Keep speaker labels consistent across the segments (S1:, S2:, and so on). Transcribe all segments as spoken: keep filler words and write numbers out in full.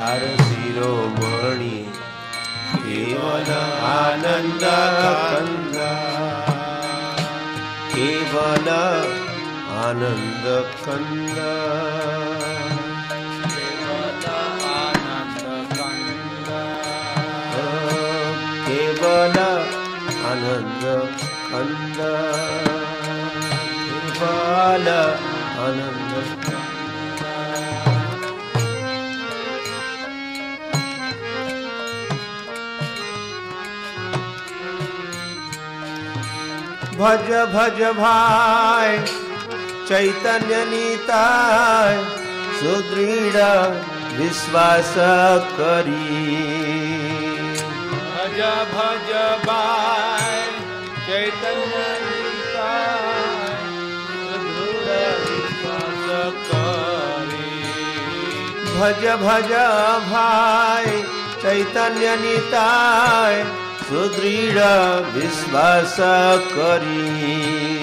S1: चार शिरोमणि केवल आनंद कंद केवल आनंद कंद
S2: केवल आनंद कंद
S1: केवल आनंद कंद केवल आनंद भज भज भाई चैतन्य निताय सुदृढ़ विश्वास करी
S2: भज भज भाई चैतन्य निताय सुदृढ़ विश्वास करी
S1: भज भज भाई चैतन्य निताय सुदृढ़ विश्वास करी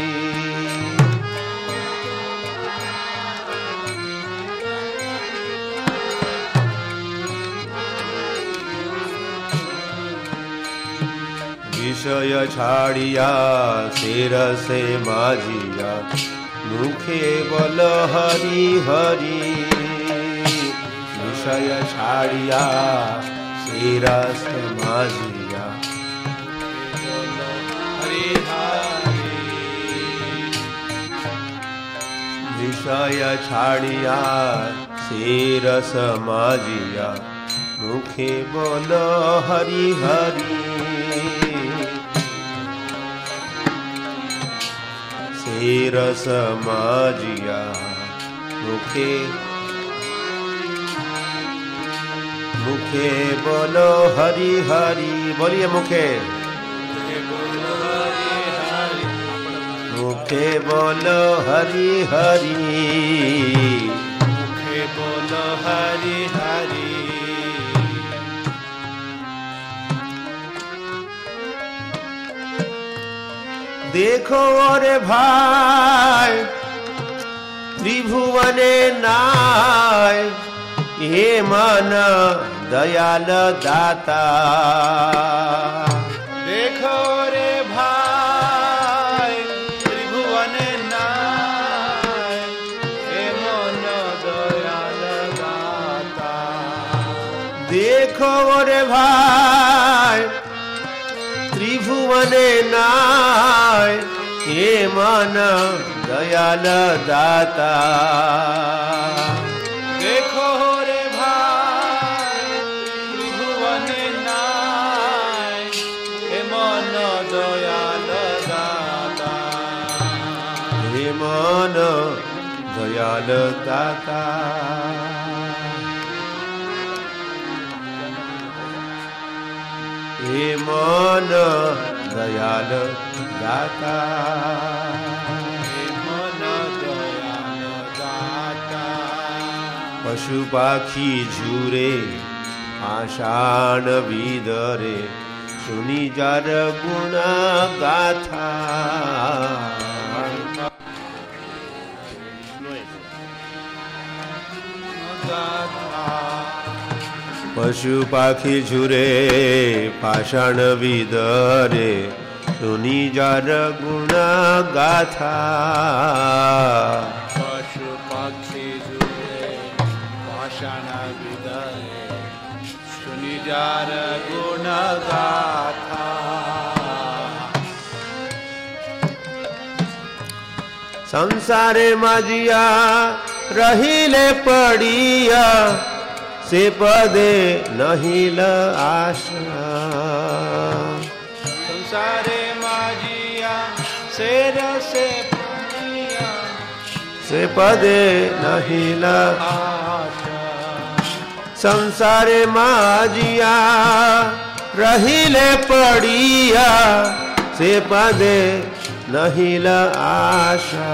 S1: विषय छाड़िया शेर से माजिया मुखे बोल हरि हरि विषय छाड़िया शेर से माजिया विषय छाड़िया शेर समाजिया मुखे बोल हरि हरि शेर समाजिया मुखे मुखे बोलो हरि हरि बोलिए मुखे मुखे बोलो हरि हरि
S2: मुखे बोलो हरि हरि
S1: देखो रे भाई त्रिभुवने नाय हे मन दयाल दाता
S2: देखो रे भाई त्रिभुवने नाय हे मन दयाल दाता
S1: देखो रे भाई त्रिभुवने नाय हे मन दयाल दाता
S2: देखो रे भाई त्रिभुवने नाय हे मन दयाल दाता
S1: हे मन दयाल दाता हे मन दयाल दाता
S2: हे मन दयाल दाता
S1: पशु पाखी झूरे आषाण विदरे सुनी जार गुण गाथा पशु पाखी झुरे पाषाण विदरे सुनी जार गुण गाथा
S2: पशु पक्षी झुरे पाषाण विदरे सुनी जार गुण गाथा
S1: संसारे मजिया रहिले पड़िया से पदे नहिल आशा
S2: संसारे माजिया शेर से पड़िया
S1: से पदे नहिल
S2: आशा
S1: संसारे माजिया रहिले पड़िया से पदे नहिल आशा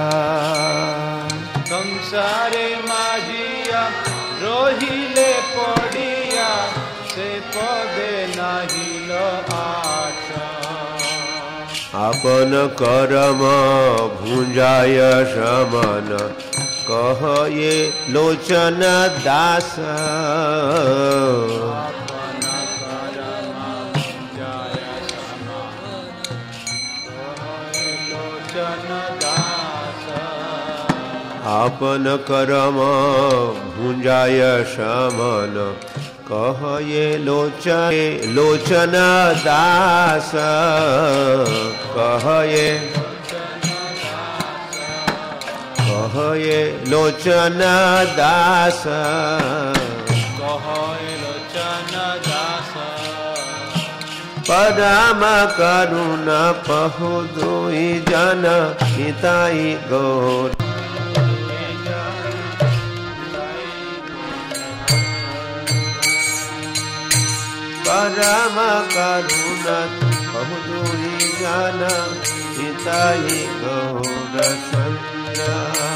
S2: संसारे माजिया रोहिले पड़िया से पदे नाहिल आशा
S1: आपन कर्म भुंजाय समन कह ये लोचन दास आपन करम भुंजाय समन कह ये लोचन लोचन दास कह ये कह ये लोचन दास
S2: कह ये लोचन दास
S1: परम करुणा पहु दुई जन निताई गौर परम करुणा पहु दुई जन निताई गौर चंद्र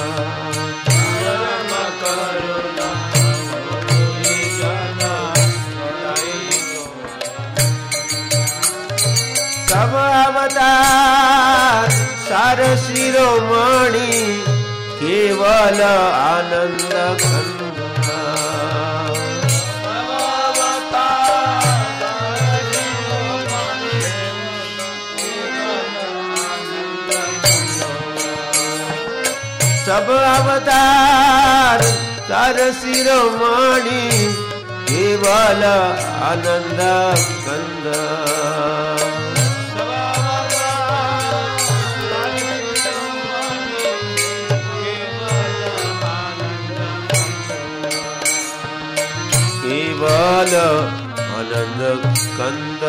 S1: परम करुणा पहु दुई जन निताई सब अवतार सार शिरोमणि केवल आनंद खंडा सब अवतार सार शिरोमणि केवल आनंद कंद केवल आनंद कंद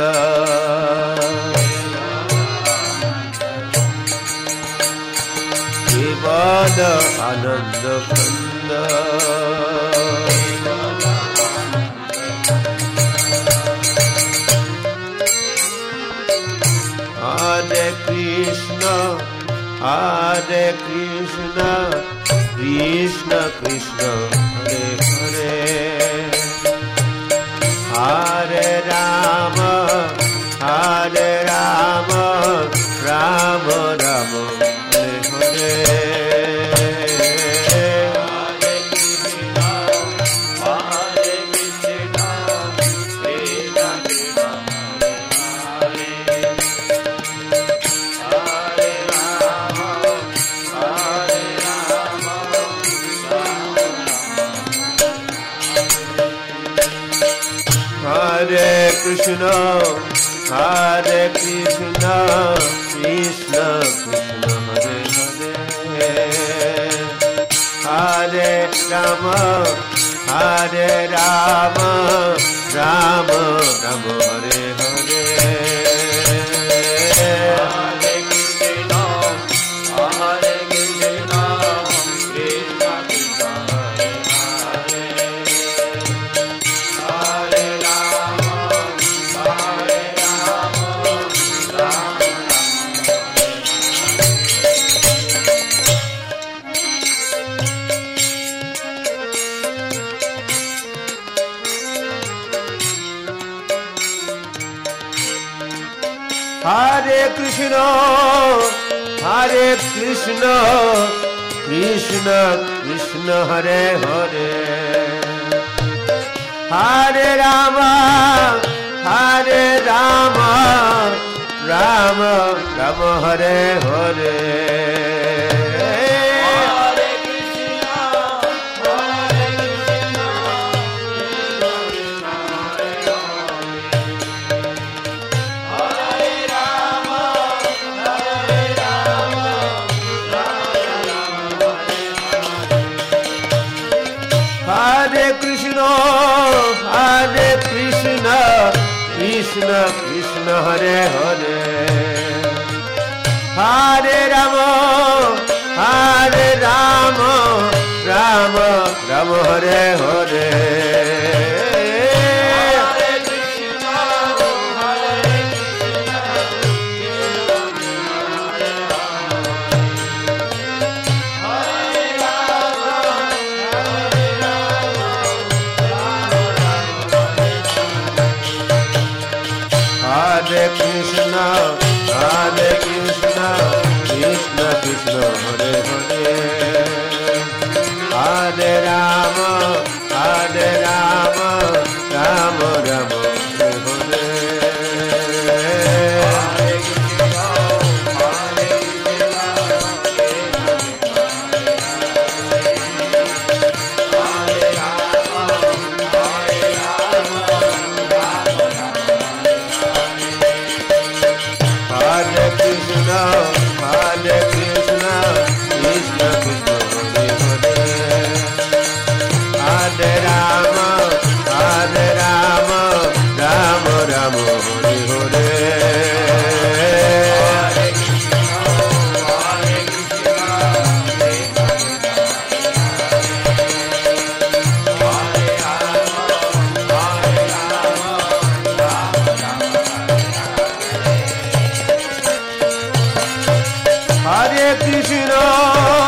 S1: केवल आनंद कंद हरे कृष्ण हरे कृष्ण कृष्ण कृष्ण हरे हरे हरे राम हरे राम राम राम हरे हरे हरे कृष्ण हरे कृष्ण कृष्ण कृष्ण हरे हरे राम हरे राम राम हरे कृष्ण हरे कृष्ण कृष्ण कृष्ण हरे हरे हरे राम हरे राम राम राम हरे हरे हरे कृष्ण हरे कृष्ण कृष्ण कृष्ण हरे हरे हरे राम हरे राम राम हरे कृष्ण हरे कृष्ण कृष्ण कृष्ण हरे हरे हरे राम हरे राम राम राम हरे हरे हरे कृष्ण हरे कृष्ण कृष्ण हरे हरे राम हरे राम राम राम हरे कृष्ण हरे कृष्ण कृष्ण कृष्ण हरे हरे हरे राम हरे राम राम राम हरे हरे हरे कृष्ण हरे कृष्ण हरे राम हरे राम हरे कृष्ण हरे Krishna Krishna Krishna Hare Hare Hare Rama, Hare